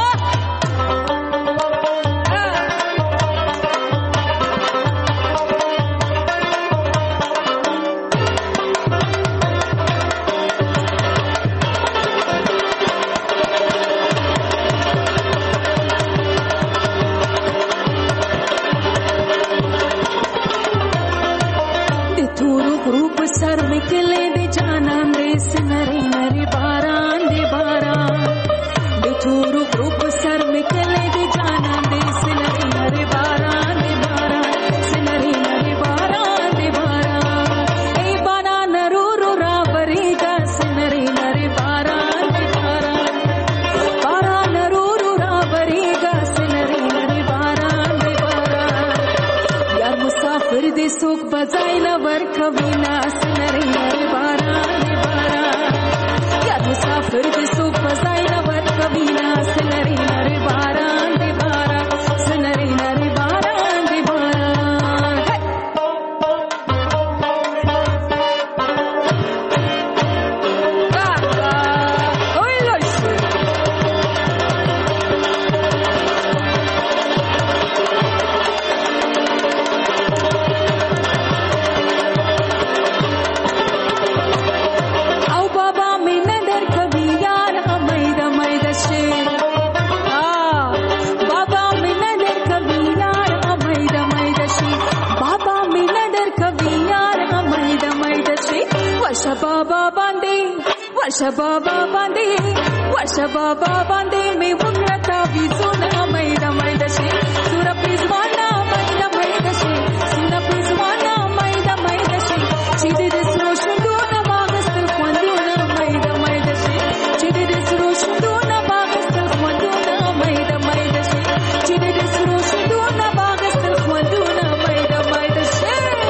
सर निकले दे जाना दे सिनरी नरी बारान दे बारान दे थूरू ग्रुप सर निकले दे जाना दे सिनरी नरी बारान दे बारान सिनरी नरी बारान दे बारान ए बाना नरूरू राबरीगा सिनरी नरी बारान दे बारान बारा नरूरू राबरीगा सिनरी नरी बारान दे बारान यार मुसाफिर दे सुख बजाइला वर कविना सिनरी नरी बारान दे बारान यार मुसाफिर दे सुख बजाइला वर कविना सिनरी नरी बारान दे बारान सिनरी नरी बारान दे बारान. ओए लोशे वर्षा बाबा बांधे में वक्रता भी सुना मैदा मैदशे सुरा प्रिजवाना मैदा मैदशे सुना प्रिजवाना मैदा मैदशे चिदिद रोशन दोना बागस्tel kwanduna मैदा मैदशे चिदिद रोशन दोना बागस्tel kwanduna मैदा मैदशे चिदिद रोशन दोना बागस्tel kwanduna मैदा मैदशे.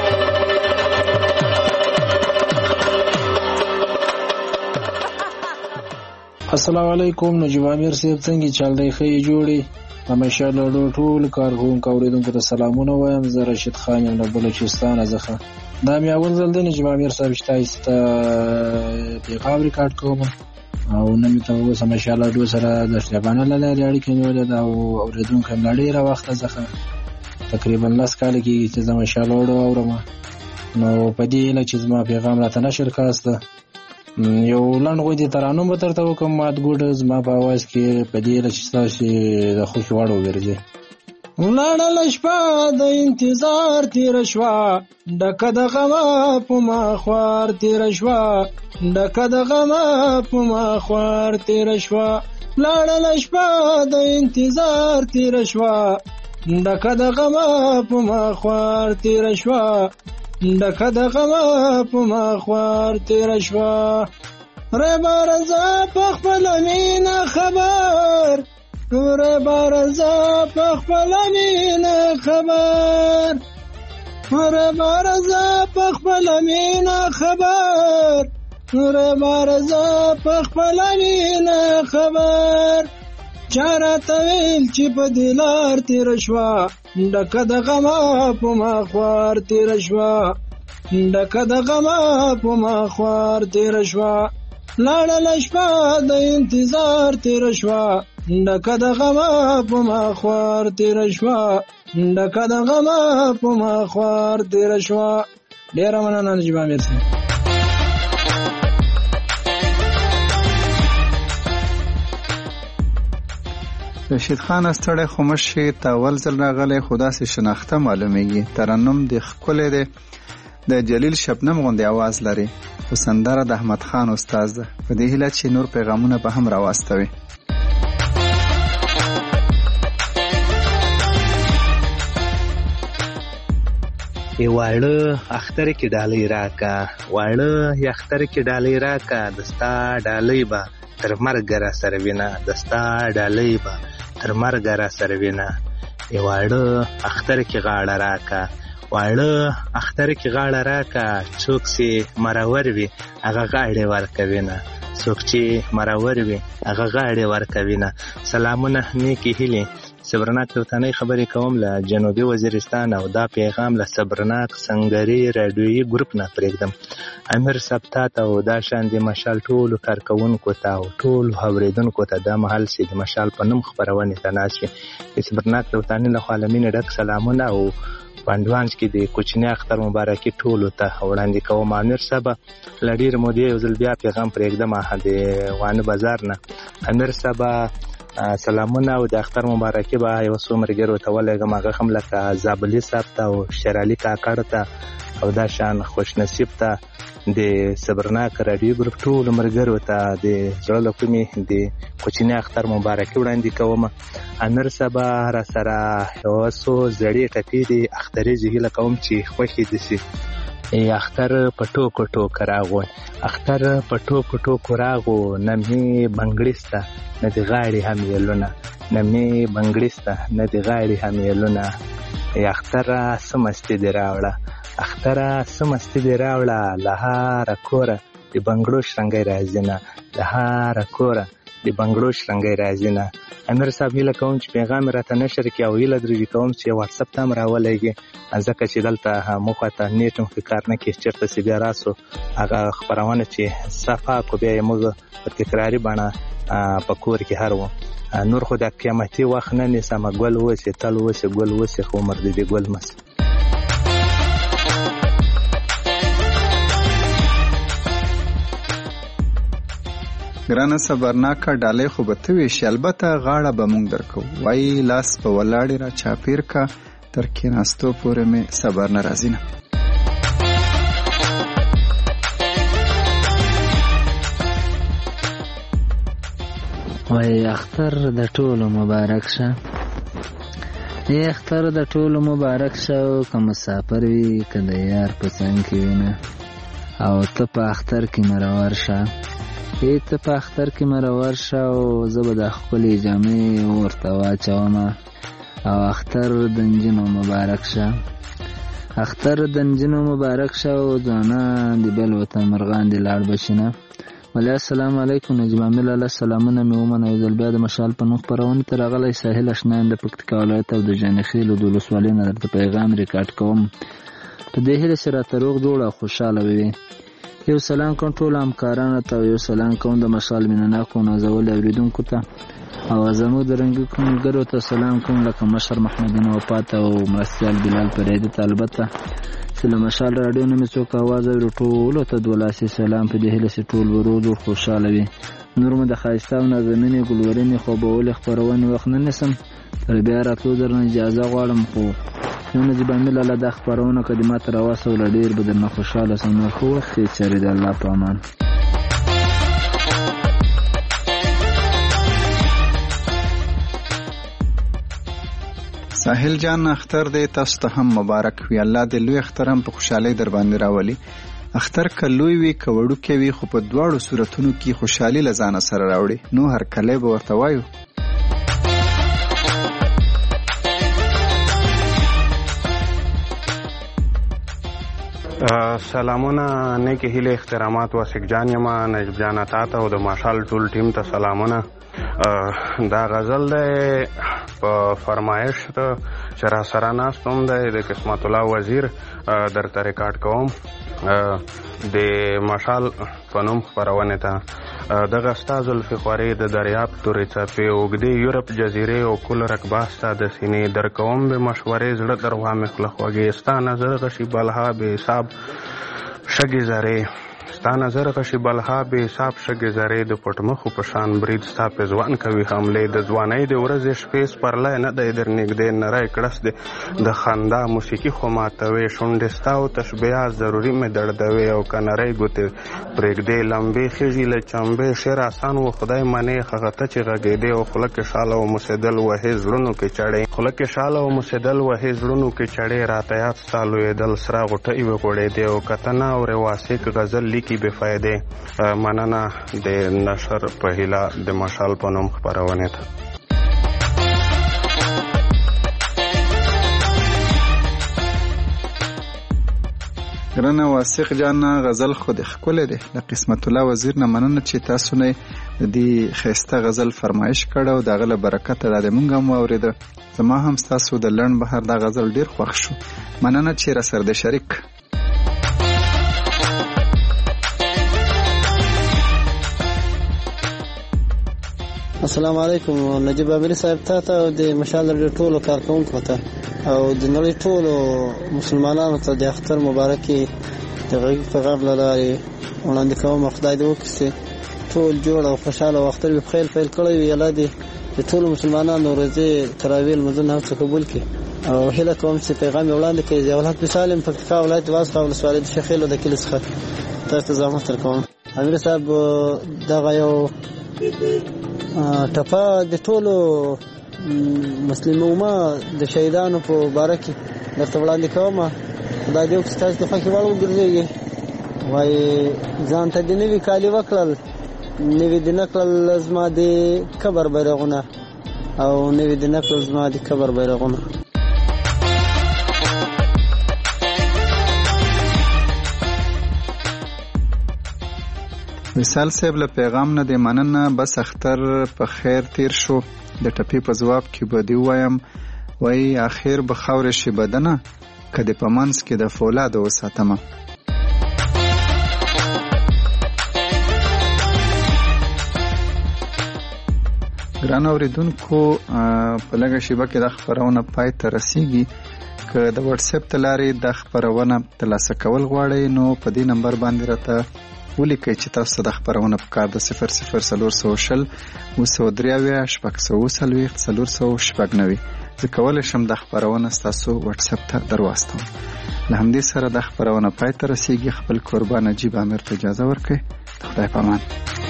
السلام علیکم. نجیب امیر صاحب څنګه چل دی؟ ښه جوړي همیشه له ټول کارکونکو اوریدونکو ته سلامونه وایم. زه رشید خان یم له بلوچستان څخه. دا مې اول ځل دی نجیب امیر صاحب چې پیغام ریکارډ کوم او نن مې ته اوس همیشه له سره د شتابانه له لارې اړیکې نیولې ده او اوریدونکو هم ډېره وخت څخه تقریبا 10 کال کېږي چې زه همیشه اورم. نو په دې هیله چې زما پیغام راته نشر کړسته یو لنډ غوندې ترانه به درته وکړم مات ګوډه زما په اواز کې په دې هیله چې ستاسو د خوښې وړ وګرځي. ولاړله شپه د انتظار تېره شوه ډکه د غمه په ما خوار تېره شوه ډکه د غمه په ما خوار تېره شوه ولاړله شپه د انتظار تېره شوه ډکه د غمه په ما خوار تېره شوه ډکه د غمه په ما خوار تېره شوه ربه رضا په خپله مینه خبر ربه رضا په خپله مینه خبر ربه رضا په خپله مینه خبر ربه رضا په خپله مینه خبر چا راته ویل چې په دې لار تېره شوه ډکه د غمه په ما خوار تېره شوه ډکه د غمه په ما خوار تېره شوه لاړله شپه د انتظار تېره شوه ډکه د غمه په ما خوار تېره شوه ډکه د غمه په ما خوار تېره شوه. ډېره مننه نجیب امیر صاحب. رشید خان ستړی خو مشي ته اول ځل راغلی خو داسې شناخته معلومیږي. ترنم د ښکلی دی د جلیل شبنم غوندې اواز لري خو سندره د احمد خان استاد ده. په دې هیله چې نور پیغامونه به هم راواستوي. واړه اختر کې ډالۍ راکا واړه اختر کې ډالۍ راکا دستا ډالۍ به تر مرګ را سره وینا دستا ډالۍ به تر مرګ را سره وینا. واړه اختر کې غاړه راکا واړه اختر کې غاړه راکا څوک چې مرور وي هغه غاړه ورکوي نه څوک چې مرور وي هغه غاړه ورکوي نه. سلامونه نیکی هیلې صبرناک توتانی خبرې کوم له جنوبي وزیرستان او دا پیغام له صبرناک سنگری رادیویي ګروپ نه پرېږدم. امیر سبتا ته او دا شان د مشال ټولو کارکوونکو ته او ټولو اورېدونکو ته دا مهال چې د مشال په نوم خپرونې ته ناست وي د صبرناک توتانی له خوا له مینې ډک سلامونه او پانډوانج کې د کوچني اختر مبارکي ټولو ته وړاندې کوم. امیر صاحب له ډېرې مودې یو ځل بیا پیغام پرېږدم د وانه بازار نه. امیر صاحب سلامونه او د اختر مبارکي به یو څو ملګرو ته ولېږم هغه هم لکه زابلي صاحب ته او شرالي کاکړ ته او دا شان خوش نصیب ته د صبرناک رادیو ګروپ ټولو ملګرو ته د زړه له کومې د کوچني اختر مبارکي وړاندې کوم. امیر صاحب را سره یو څو زړې ټپې د اختریزې هیله کوم چې خوښې دې سي. اختر په ټوکو ټوکو راغو اختر په ټوکو ټوکو راغو نه مې بنګړسته نه د غاړې هم یلونه نه مې بنګړسته نه د غاړې هم یلونه. اختره سمستې دې راوړه اختره سمستې دې راوړه له هاره کوره د بنګړو شرنګی راځي نه له هاره کوره د بنګړو شرنګی راځي نه. امیر صاحب هیله کوم چې پیغام راته نشر کړي او هیله درې کوم چې واتساپ ته هم راولېږي ځکه چې دلته موخه ته نیټ هم کار نه کوي چېرته چې بیا راسو هغه خپرونه چې صفا کو بیا یې موږ په تکراري بڼه په کور کې هر وو نور خو د قیامتي وخت نه نیسمه ګل اوسې تل اوسې ګل اوسې خو عمر دې د ګل مس. ګرانه صبرناکه ډالۍ خو به ته ویشي البته غاړه به مونږ درکو وایي لاس په ولاړې را چاپیر کا تر کېناستو پورې مې صبر نه راځي نه. وای اختر د ټولو مبارک شه اختر د ټولو مبارک شه که مسافر وي که د یار په څنګ کې وي نه او ته په اختر کې مرور شه ته په اختر کې مرور شه او زه به د ښکلې جامې ورته واچوم او اختر د نجونو مبارک شه اختر د نجونو مبارک شه او ځوانان د بل وطن مرغان دې لاړ بشي نه. ولی السلام علیکم نجیب امیر الله سلامونه مې ومنه یو ځل بیا د مشال په نوم خپرونې ته راغلی ساحل اشنا یم د پکتیکا ولایت او د جانخیلو د ولسوالۍ نه درته پیغام ریکارډ کوم په دې هیله چې راته روغ جوړ او خوشحاله وي. یو سلام کوم ټولو همکارانو ته او یو سلام کوم د مشال مینهناکو نازولو اورېدونکو ته او زموږ د رنګي ملګرو ته سلام کوم لکه مشر محمدین وفات او مرستیال بلال پریدي ته البته چې له مشال راډیو نه مې څوک اواز اوري ټولو ته 12 سلام په دې هیله چې ټول به روغ جوړ خوشحاله وي. نور مو د ښایسته او نازنینې ګلورینې خوبولې خپرونې وخت نه نیسم تر بیا راتلو درنه اجازه غواړم خو نو نجیب امیر الله دا خپرونه که د ما ته راواستوله ډېر به درنه خوشحاله سم. نور ښه وخت یې چارې د الله په امان. ساحل جان اختر دې تاسو ته هم مبارک وي. الله دې لوی اختر هم په خوشحالۍ در باندې راولي. اختر که لوی وي که وړوکی وي خو په دواړو صورتونو کې خوشحالي له ځانه سره راوړي نو هر کلی به ورته وایو. سلامونه نیکې هیلې احترامات واسق جان یما نجیب جان تا ته او د ماشال ټول ټیم ته سلامونه دا غزل دی په فرمایش چې را سره ناست هم دی د قسمت الله وزیر درته ریکارډ کوم د مشال په نوم خپرونې ته. دغه ستا زلفې خوارې د دریاب تورې څپې اوږدې یورپ جزیرې او کل رقبه ستا د سینې درکوم به مشورې زړه در وامې خوله خوږې ستا نظر غشي بلها بې حساب شګې زرې ستا نظر غشي بلها بې حساب شګې زرې د پټمخو په شان برید ستا په ځوان کوي حملې د ځوانۍ د ورځې شپې سپرلی نه دی در نږدې نری کړس دی د خندا موسیقي خو ماتوي شونډې ستا او تشبیهات ضروري مې دردوي او که نری ګوتې پرېږدې لمبې خېژي له چمبې شعر آسان و خدای منې خغته چې غږېدې او خوله کې شاله او موسېدل وهې زړونو کې چړې خوله کې شاله او موسېدل وهې زړونو کې چړې راته یاد ستا لویېدل سره غوټۍ وغوړېدې او که ته نه اورې واسق غزل لیکي بې فایدې. مننه د نشر په هیله د مشال په نوم خپرونې ته. ګرانه واسق جان غزل خو د ښکلی دی. د قسمت الله وزیر نه مننه چې تاسو نه د دې ښایسته غزل فرمایش کړی او د هغه له برکته دا د موږ هم واورېده. زما هم ستاسو د لنډ بهر دا غزل ډېر خوښ شو. مننه چې راسره د شریک. السلام علیکم. نجیب عامري صاحب ته او د مشال رادیو ټولو کارکونکو ته او د نړۍ ټولو مسلمانانو ته د اختر مبارکي د غږ پیغام له لارې وړاندې کوم. خدای دې وکړي چې ټول جوړ او خوشحاله او اختر په خیر پیل کړی وي. الله دې د ټولو مسلمانانو ورځې تراویح لمونځونه هم څه قبول کړي او هیله کوم چې پیغام یې وړاندې کړي. ضیاءالحق بسالم پکتیکا ولایت وازغه ولسوالۍ د شیخ ایلو د کلي څخه تاسو ته زحمت درکوم. امیر صاحب دغه یو ټپه د ټولو مسلم امه د شهیدانو په باره کې درته وړاندې کوم. خدای دې وکړي ستاسو د خوښې وړ وګرځېږي. وایي ځان ته دې نوي کالي وکړل نوي دې نه کړل زما د قبر بیرغونه او نوي دې نه کړل زما د قبر بیرغونه. وصال صاحب له پیغام نه د مننه. بس اختر په خیر تیر شو. د ټپې په ځواب کې به دی وایم وای اخر به خاورې شي بدنه کدی په منځ کې د فولاد وساتمه. ګران اوریدونکو په لږه شیبه کې د خبرونه پای ته رسیږي. که د واتس اپ تلاري د خبرونه ترلاسه کول غواړئ نو په دې نمبر باندې راته ولیکئ چې تاسو د خبرونه په کار د 0040 293 زه کولی شم د خبرونه ستاسو واتس اپ ته درواستم. له همدې سره د خبرونه پای ته رسیږي. خپل قربان نجیب امیر ته اجازه ورکړئ. خدای په امان.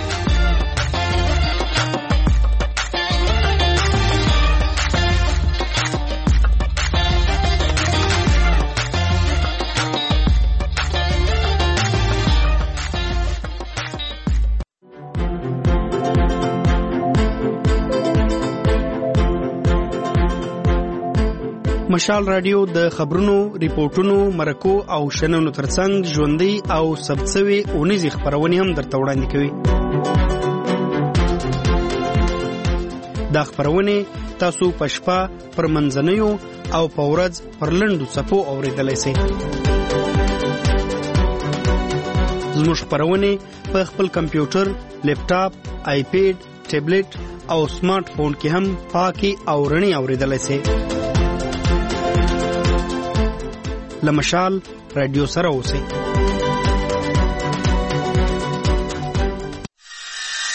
مشال رادیو د خبرونو، ریپورتونو، مرکو او شننو ترڅنګ ژوندۍ او ثبتسوي اونیزې خبرونه هم درته وړاندې کوي. دا خبرونه تاسو په شپه پر منځنیو او په ورځ پر لنډو څپو اوریدلای شئ. زموږ خبرونه په خپل کمپیوټر، لیپټاپ، آیپیډ، ټابلیټ او سمارټ فون کې هم پاکي او رڼي اوریدلای شئ. لمشال رادیو سره اوسئ.